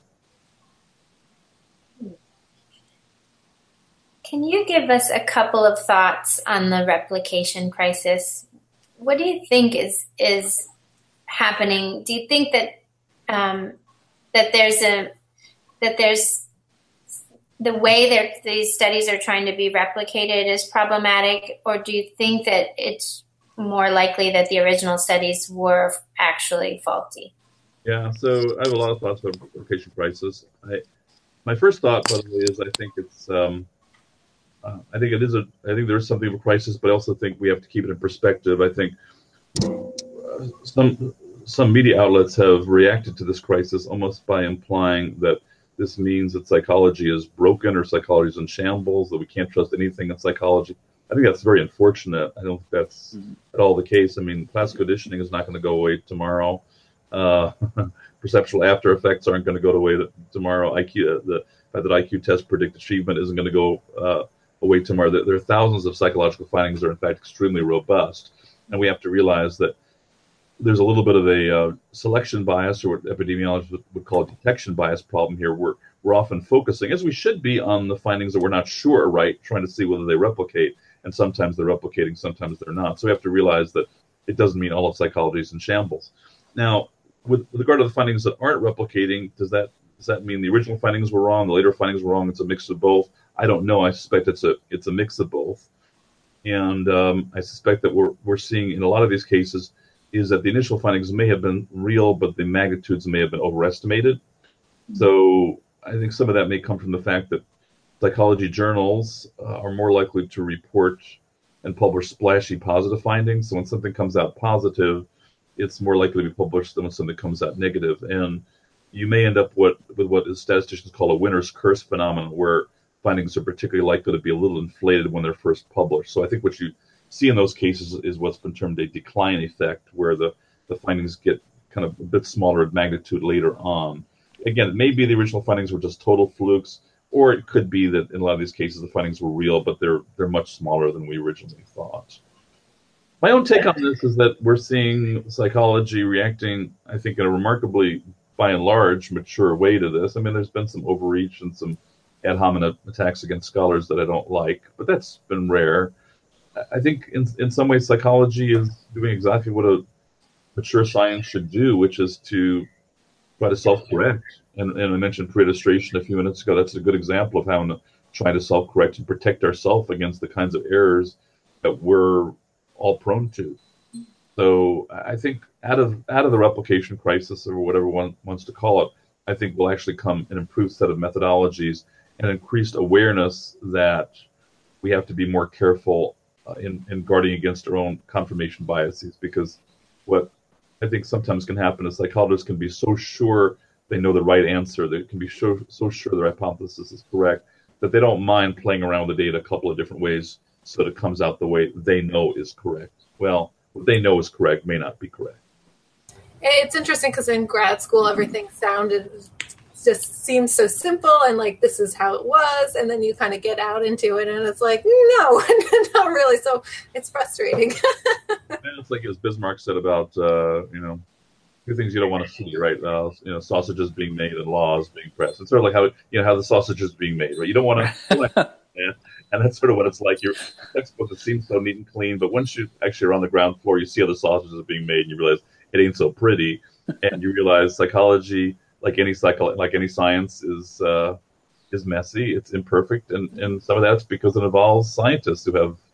Can you give us a couple of thoughts on the replication crisis? What do you think is happening? Do you think that there's the way that these studies are trying to be replicated is problematic, or do you think that it's more likely that the original studies were actually faulty? Yeah, so I have a lot of thoughts about replication crisis. My first thought, by the way, is I think it's I think there is something of a crisis, but I also think we have to keep it in perspective. I think some media outlets have reacted to this crisis almost by implying that this means that psychology is broken or psychology is in shambles, that we can't trust anything in psychology. I think that's very unfortunate. I don't think that's at all the case. I mean, classical conditioning is not going to go away tomorrow. Perceptual after effects aren't going to go away tomorrow. The fact that IQ tests predict achievement isn't going to go away tomorrow. There are thousands of psychological findings that are, in fact, extremely robust. And we have to realize that there's a little bit of a selection bias, or what epidemiologists would call a detection bias problem here. We're often focusing, as we should be, on the findings that we're not sure are right, trying to see whether they replicate. And sometimes they're replicating, sometimes they're not. So we have to realize that it doesn't mean all of psychology is in shambles. Now, with regard to the findings that aren't replicating, does that mean the original findings were wrong, the later findings were wrong? It's a mix of both. I don't know. I suspect it's a mix of both. And I suspect that we're seeing in a lot of these cases is that the initial findings may have been real, but the magnitudes may have been overestimated. So I think some of that may come from the fact that psychology journals are more likely to report and publish splashy positive findings. So when something comes out positive, it's more likely to be published than when something comes out negative. And you may end up with what statisticians call a winner's curse phenomenon, where findings are particularly likely to be a little inflated when they're first published. So I think what you see in those cases is what's been termed a decline effect, where the findings get kind of a bit smaller in magnitude later on. Again, maybe the original findings were just total flukes, or it could be that in a lot of these cases the findings were real, but they're much smaller than we originally thought. My own take on this is that we're seeing psychology reacting, I think, in a remarkably, by and large, mature way to this. I mean, there's been some overreach and some ad hominem attacks against scholars that I don't like, but that's been rare. I think in some ways psychology is doing exactly what a mature science should do, which is to try to self-correct. And I mentioned pre-registration a few minutes ago. That's a good example of how to try to self-correct and protect ourselves against the kinds of errors that we're all prone to. So I think out of the replication crisis, or whatever one wants to call it, I think will actually come an improved set of methodologies and increased awareness that we have to be more careful in guarding against our own confirmation biases, because what I think sometimes can happen is psychologists can be so sure they know the right answer, they can be so sure their hypothesis is correct, that they don't mind playing around with the data a couple of different ways so that it comes out the way they know is correct. Well, what they know is correct may not be correct. It's interesting because in grad school, everything just seems so simple and like this is how it was, and then you kind of get out into it and it's like, no, not really. So it's frustrating. And it's like as Bismarck said about two things you don't want to see, right? Sausages being made and laws being pressed. It's sort of like how the sausage is being made, right? You don't want to, and that's sort of what it's like. Your textbook, it seems so neat and clean, but once you actually are on the ground floor, you see how the sausages are being made, and you realize it ain't so pretty, and you realize psychology, like any science, is messy. It's imperfect, and some of that's because it involves scientists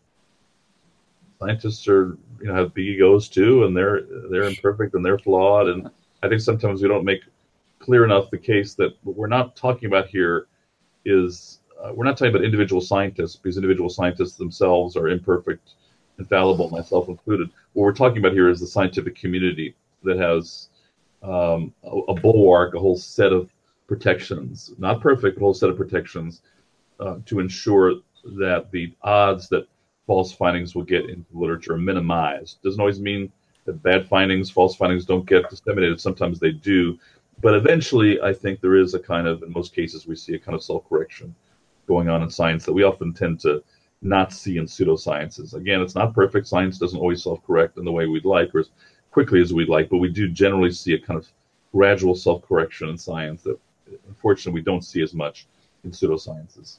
have big egos too, and they're imperfect and they're flawed. And I think sometimes we don't make clear enough the case that what we're not talking about here is we're not talking about individual scientists, because individual scientists themselves are imperfect, infallible, myself included. What we're talking about here is the scientific community that has a bulwark, a whole set of protections, not perfect, but a whole set of protections to ensure that the odds that false findings will get into literature are minimized. Doesn't always mean that bad findings, false findings don't get disseminated. Sometimes they do. But eventually, I think there is in most cases, we see a kind of self-correction going on in science that we often tend to not see in pseudosciences. Again, it's not perfect. Science doesn't always self-correct in the way we'd like or as quickly as we'd like, but we do generally see a kind of gradual self-correction in science that, unfortunately, we don't see as much in pseudosciences.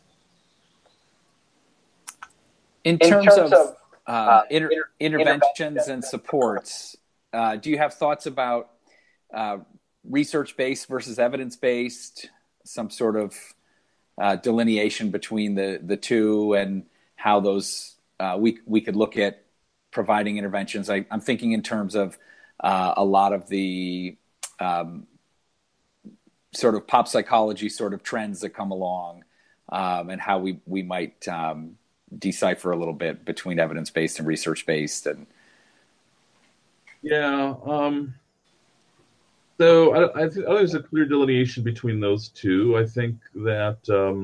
In terms of interventions and supports, do you have thoughts about research-based versus evidence-based, some sort of delineation between the two, and how those we could look at providing interventions? I'm thinking in terms of a lot of the sort of pop psychology sort of trends that come along, and how we might decipher a little bit between evidence-based and research-based. And so I think there's a clear delineation between those two. I think that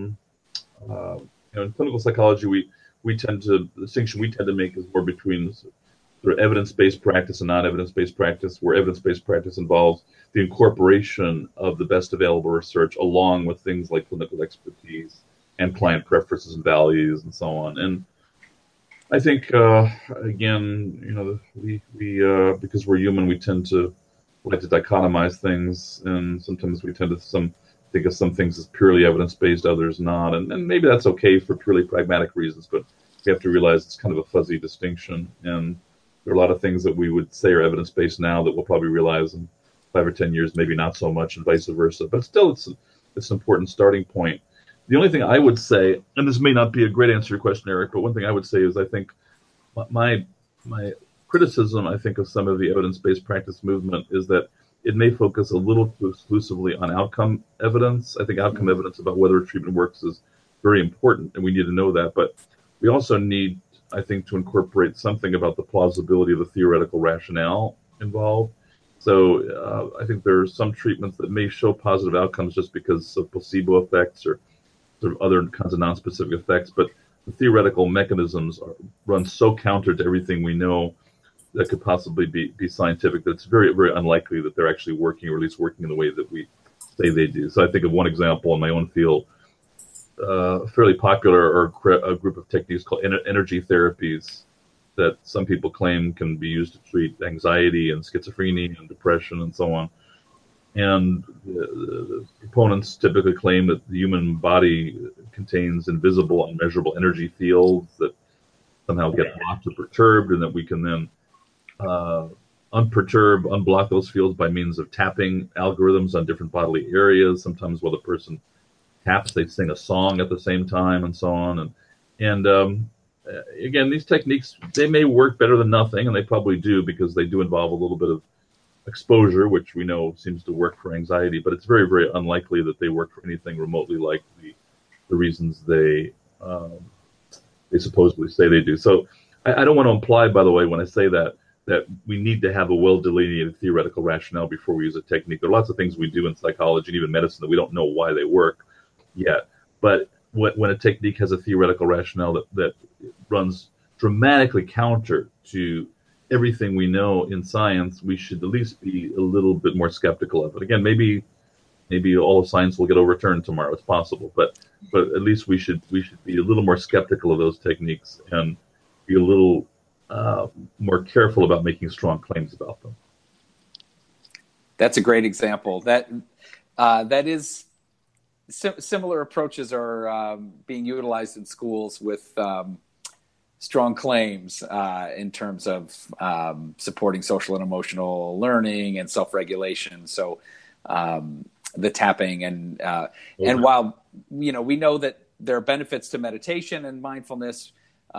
in clinical psychology, the distinction we tend to make is more between sort of evidence-based practice and non-evidence-based practice, where evidence-based practice involves the incorporation of the best available research along with things like clinical expertise and client preferences and values and so on. And I think, again, we because we're human, we tend to like to dichotomize things, and sometimes we tend to think of some things as purely evidence-based, others not. And maybe that's okay for purely pragmatic reasons, but we have to realize it's kind of a fuzzy distinction. And there are a lot of things that we would say are evidence-based now that we'll probably realize in 5 or 10 years, maybe not so much, and vice versa. But still, it's an important starting point. The only thing I would say, and this may not be a great answer to your question, Eric, but one thing I would say is I think my criticism, I think, of some of the evidence-based practice movement is that it may focus a little too exclusively on outcome evidence. I think outcome evidence about whether a treatment works is very important, and we need to know that. But we also need, I think, to incorporate something about the plausibility of the theoretical rationale involved. So I think there are some treatments that may show positive outcomes just because of placebo effects or sort of other kinds of non-specific effects, but the theoretical mechanisms run so counter to everything we know that could possibly be scientific that it's very, very unlikely that they're actually working, or at least working in the way that we say they do. So I think of one example in my own field, fairly popular, or a group of techniques called energy therapies that some people claim can be used to treat anxiety and schizophrenia and depression and so on. And the proponents typically claim that the human body contains invisible, unmeasurable energy fields that somehow get blocked or perturbed, and that we can then unblock those fields by means of tapping algorithms on different bodily areas. Sometimes while the person taps, they sing a song at the same time, and so on. And again, these techniques, they may work better than nothing, and they probably do, because they do involve a little bit of exposure, which we know seems to work for anxiety, but it's very, very unlikely that they work for anything remotely like the reasons they supposedly say they do. So I don't want to imply, by the way, when I say that we need to have a well-delineated theoretical rationale before we use a technique. There are lots of things we do in psychology and even medicine that we don't know why they work yet. But when a technique has a theoretical rationale that runs dramatically counter to everything we know in science, we should at least be a little bit more skeptical of it. Again, maybe all of science will get overturned tomorrow. It's possible, but at least we should be a little more skeptical of those techniques and be a little more careful about making strong claims about them. That's a great example. That is similar approaches are being utilized in schools with strong claims in terms of supporting social and emotional learning and self-regulation. So the tapping and while we know that there are benefits to meditation and mindfulness,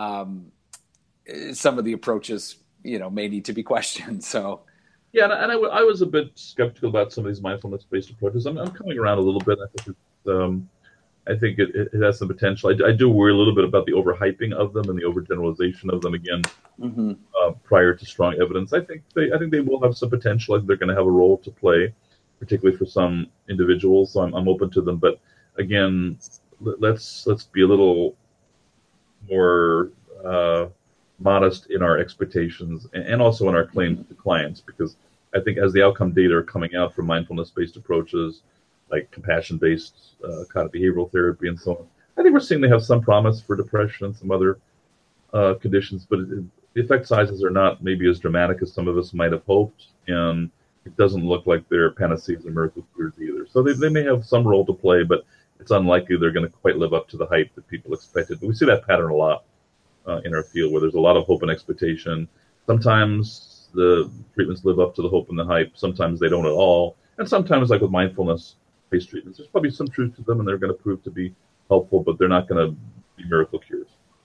some of the approaches may need to be questioned. So yeah, and I was a bit skeptical about some of these mindfulness-based approaches. I'm coming around a little bit. I think it has some potential. I do worry a little bit about the overhyping of them and the overgeneralization of them again, prior to strong evidence. I think they will have some potential. I think they're going to have a role to play, particularly for some individuals. So I'm open to them. But again, let's be a little more modest in our expectations and also in our claims to clients, because I think as the outcome data are coming out from mindfulness-based approaches, like compassion-based cognitive behavioral therapy and so on, I think we're seeing they have some promise for depression and some other conditions, but the effect sizes are not maybe as dramatic as some of us might have hoped, and it doesn't look like they're panaceas or miracle cures either. So they may have some role to play, but it's unlikely they're going to quite live up to the hype that people expected. But we see that pattern a lot in our field, where there's a lot of hope and expectation. Sometimes the treatments live up to the hope and the hype. Sometimes they don't at all. And sometimes, like with mindfulness-based treatments, there's probably some truth to them, and they're going to prove to be helpful, but they're not going to be miracle cures.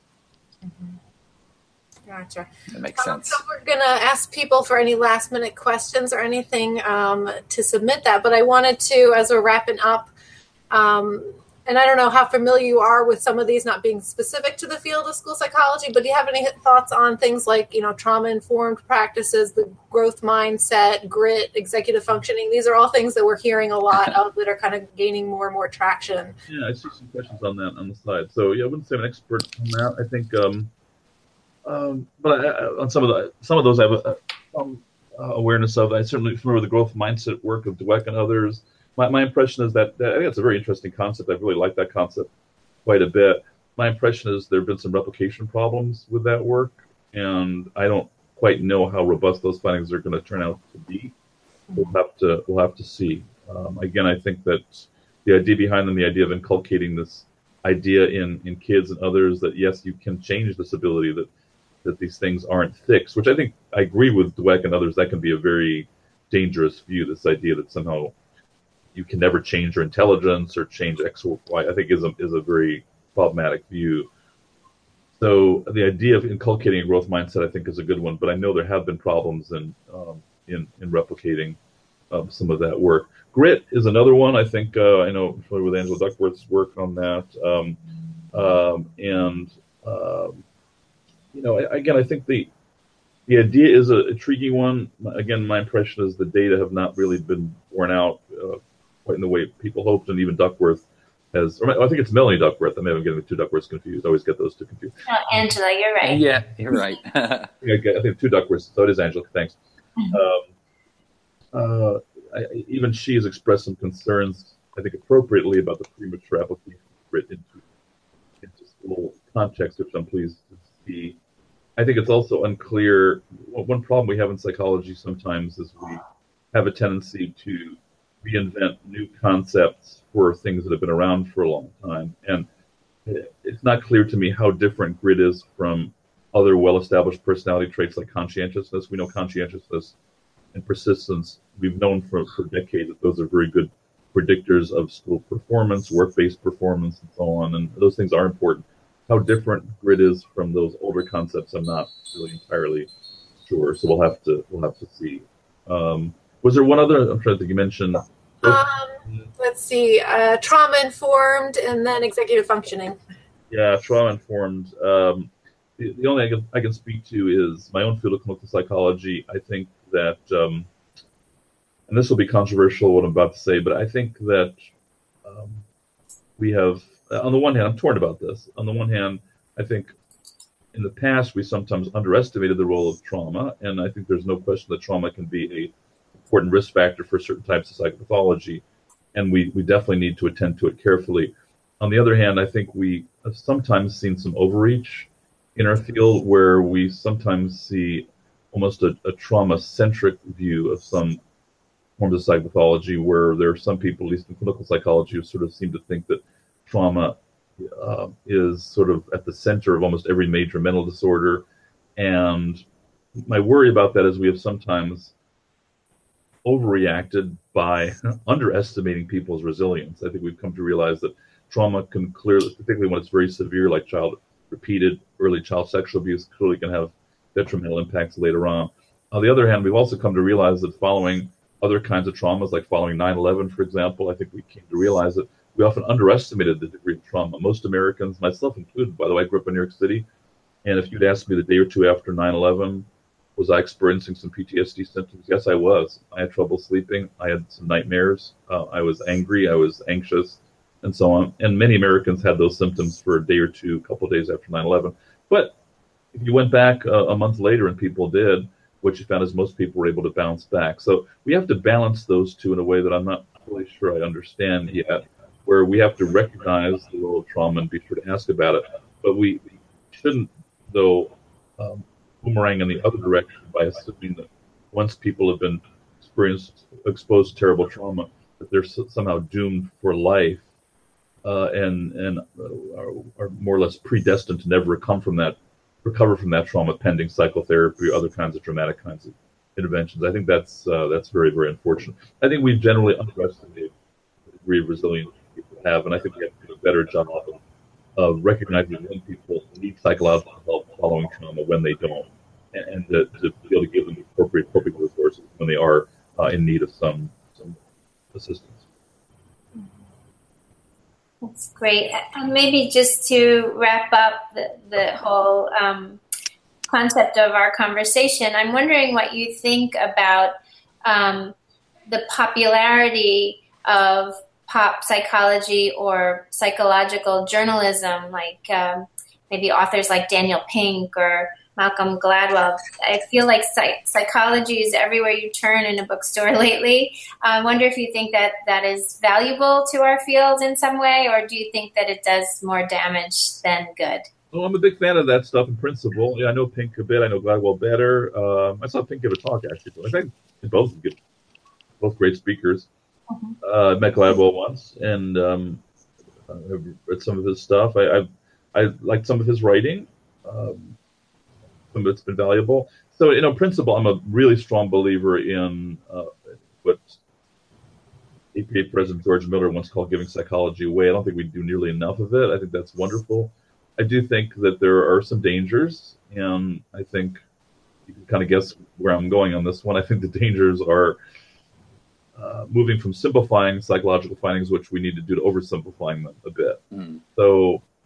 Gotcha. That makes sense. So we're going to ask people for any last-minute questions or anything to submit that. But I wanted to, as we're wrapping up, and I don't know how familiar you are with some of these not being specific to the field of school psychology, but do you have any thoughts on things like, trauma-informed practices, the growth mindset, grit, executive functioning? These are all things that we're hearing a lot of that are kind of gaining more and more traction. Yeah, I see some questions on that on the side. So yeah, I wouldn't say I'm an expert on that. I think, but on some of those I have some awareness of. I certainly familiar with the growth mindset work of Dweck and others. My impression is that I think it's a very interesting concept. I really like that concept quite a bit. My impression is there have been some replication problems with that work, and I don't quite know how robust those findings are going to turn out to be. We'll have to see. Again, I think that the idea behind them, the idea of inculcating this idea in kids and others that yes, you can change this ability, that these things aren't fixed, which I think I agree with Dweck and others. That can be a very dangerous view. This idea that somehow you can never change your intelligence or change X or Y, I think is a very problematic view. So the idea of inculcating a growth mindset, I think, is a good one. But I know there have been problems in replicating some of that work. Grit is another one. I think I know with Angela Duckworth's work on that. Again, I think the idea is a tricky one. Again, my impression is the data have not really been borne out quite in the way people hoped, and even Duckworth has. Or I think it's Melanie Duckworth. I may have getting the two Duckworths confused. I always get those two confused. Oh, Angela, you're right. Yeah, you're right. I think two Duckworths. So it is Angela. Thanks. Even she has expressed some concerns, I think appropriately, about the premature application of grit into school context, which I'm pleased to see. I think it's also unclear. One problem we have in psychology sometimes is we have a tendency to reinvent new concepts for things that have been around for a long time. And it's not clear to me how different grit is from other well-established personality traits like conscientiousness. We know conscientiousness and persistence, we've known for decades that those are very good predictors of school performance, work-based performance, and so on. And those things are important. How different grit is from those older concepts, I'm not really entirely sure. So we'll have to see. Was there one other? I'm trying to think. You mentioned. Let's see. Trauma informed, and then executive functioning. Yeah, trauma informed. The only thing I can speak to is my own field of clinical psychology. I think that, and this will be controversial what I'm about to say, but I think that we have. On the one hand, I'm torn about this. On the one hand, I think in the past we sometimes underestimated the role of trauma, and I think there's no question that trauma can be an important risk factor for certain types of psychopathology, and we definitely need to attend to it carefully. On the other hand, I think we have sometimes seen some overreach in our field where we sometimes see almost a trauma-centric view of some forms of psychopathology, where there are some people, at least in clinical psychology, who sort of seem to think that trauma is sort of at the center of almost every major mental disorder. And my worry about that is we have sometimes overreacted by underestimating people's resilience. I think we've come to realize that trauma can clearly, particularly when it's very severe, like repeated early child sexual abuse, clearly can have detrimental impacts later on. On the other hand, we've also come to realize that following other kinds of traumas, like following 9/11, for example, I think we came to realize that we often underestimated the degree of trauma. Most Americans, myself included, by the way, I grew up in New York City, and if you'd asked me the day or two after 9/11, was I experiencing some PTSD symptoms? Yes, I was. I had trouble sleeping. I had some nightmares. I was angry. I was anxious, and so on. And many Americans had those symptoms for a day or two, a couple of days after 9/11. But if you went back a month later and people did, what you found is most people were able to bounce back. So we have to balance those two in a way that I'm not really sure I understand yet, where we have to recognize the role of trauma and be sure to ask about it. But we shouldn't, though, boomerang in the other direction by assuming that once people have been exposed to terrible trauma, that they're somehow doomed for life and are more or less predestined to never recover from that trauma pending psychotherapy or other kinds of dramatic kinds of interventions. I think that's very, very unfortunate. I think we've generally underestimated the degree of resilience people have, and I think we have to do a better job of recognizing when people need psychological help following trauma, when they don't, and to be able to give them the appropriate resources when they are in need of some assistance. That's great. Maybe just to wrap up the whole concept of our conversation, I'm wondering what you think about the popularity of pop psychology or psychological journalism, like maybe authors like Daniel Pink or Malcolm Gladwell. I feel like psychology is everywhere you turn in a bookstore lately. I wonder if you think that is valuable to our field in some way, or do you think that it does more damage than good? Well, I'm a big fan of that stuff in principle. Yeah, I know Pink a bit. I know Gladwell better. I saw Pink give a talk, actually. I think both great speakers. I met Gladwell once, and I've read some of his stuff. I liked some of his writing. Some of it's been valuable. So, in principle, I'm a really strong believer in what APA President George Miller once called giving psychology away. I don't think we do nearly enough of it. I think that's wonderful. I do think that there are some dangers, and I think you can kind of guess where I'm going on this one. I think the dangers are moving from simplifying psychological findings, which we need to do, to oversimplifying them a bit. So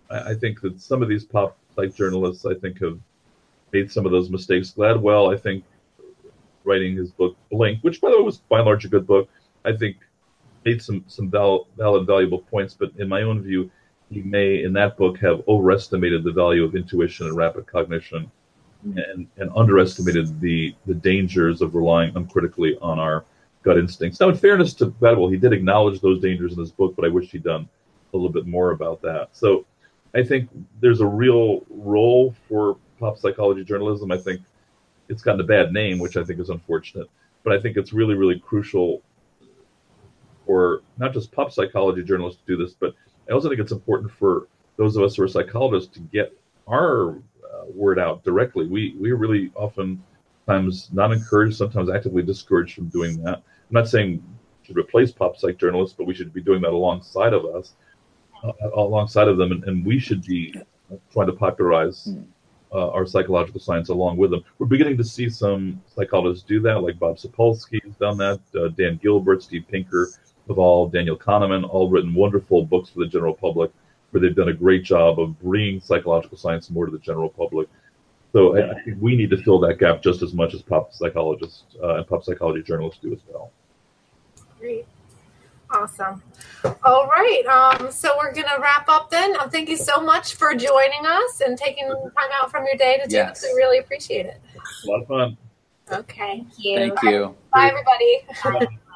I think that some of these pop psych journalists, I think, have made some of those mistakes. Gladwell, I think, writing his book Blink, which by the way was by and large a good book, I think made some valid, valuable points. But in my own view, he may, in that book, have overestimated the value of intuition and rapid cognition, and underestimated the dangers of relying uncritically on our gut instincts. Now, in fairness to Gladwell, he did acknowledge those dangers in his book, but I wish he'd done a little bit more about that. So I think there's a real role for pop psychology journalism. I think it's gotten a bad name, which I think is unfortunate, but I think it's really, really crucial for not just pop psychology journalists to do this, but I also think it's important for those of us who are psychologists to get our word out directly. We are really oftentimes not encouraged, sometimes actively discouraged from doing that. I'm not saying we should replace pop psych journalists, but we should be doing that alongside of us, alongside of them, and we should be trying to popularize our psychological science along with them. We're beginning to see some psychologists do that, like Bob Sapolsky has done that, Dan Gilbert, Steve Pinker, Daniel Kahneman, all written wonderful books for the general public, where they've done a great job of bringing psychological science more to the general public. So I think we need to fill that gap just as much as pop psychologists and pop psychology journalists do as well. Great. Awesome. All right. So we're going to wrap up then. Thank you so much for joining us and taking time out from your day to do this. We really appreciate it. A lot of fun. Okay. Thank you. Thank you. Bye, everybody. Bye.